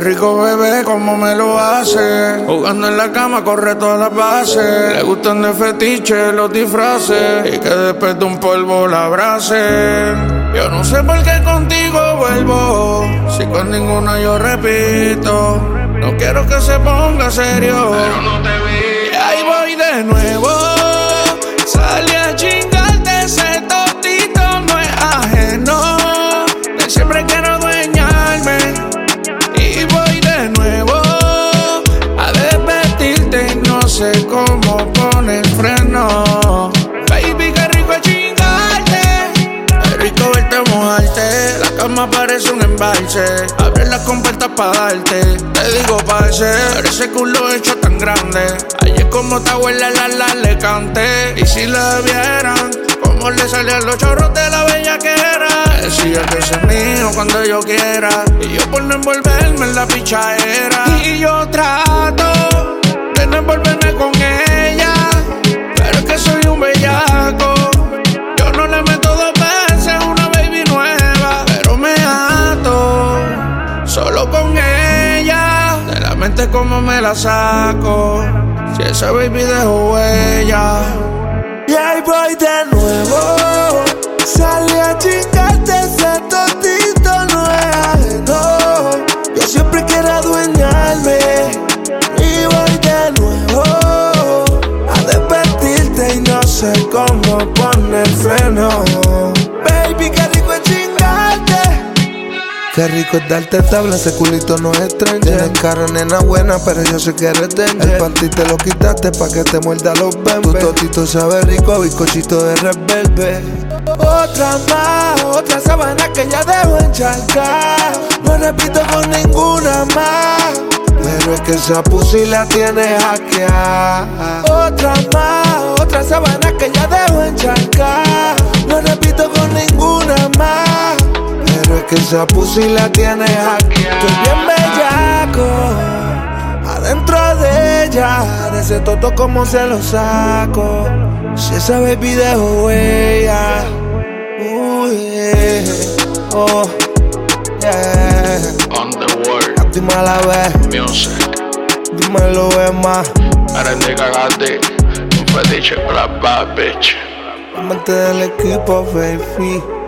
rico bebé, como me lo hace. Jugando en la cama, corre todas las bases. Le gustan de fetiche los disfraces. Y que después de un polvo la abracen. Yo no sé por qué contigo vuelvo. Si con ninguna yo repito. No quiero que se ponga serio, pero no te vi. Y ahí voy de nuevo. Salí a chingarte, ese tostito no es ajeno. De siempre quiero adueñarme. Y voy de nuevo a desvestirte y no sé cómo poner freno. Baby, qué rico es chingarte. Qué rico verte mojarte. La cama parece un embalse. Abre las compuertas pa' darte. Te digo parce, pero ese culo hecho tan grande. Ayer como te abuela la le canté. Y si la vieran, como le salían los chorros de la bellaquera. Decía que ese es mío cuando yo quiera. Y yo por no envolverme en la pichadera. Y yo trato de no envolverme con ella, pero es que soy un bellaco. Yo no le meto dos veces a una baby nueva, pero me ato solo con ella. De la mente como me la saco, si esa baby dejó huella. Y ahí voy de nuevo. Salí a chingarte, ese tostito no es ajeno. Yo siempre quiero adueñarme. Y voy de nuevo a desvestirte y no sé cómo poner freno. Baby, qué rico es chingarte. Qué rico es darte tabla, ese culito no es stranger. Tienes cara nena buena, pero yo sé que eres danger. El panty te lo quitaste pa' que te muerda los bembes. Tu totito sabe rico, bizcochito de Red Velvet. Otra sábana que ya dejo encharcar. No repito con ninguna más, pero es que esa pussy la tiene hackeada. Otra sábana que ya dejo encharcar. No repito con ninguna más, pero es que esa pussy la tiene hackeada. Estoy bien bellaco adentro de ella. De ese toto como se lo saco. Si esa baby dejó huella. Oh, yeah. On the world, Dime a la vez, music. dímelo es más. Ahora te cagaste. Un fetiche con la bad bitch. Amante del equipo, baby.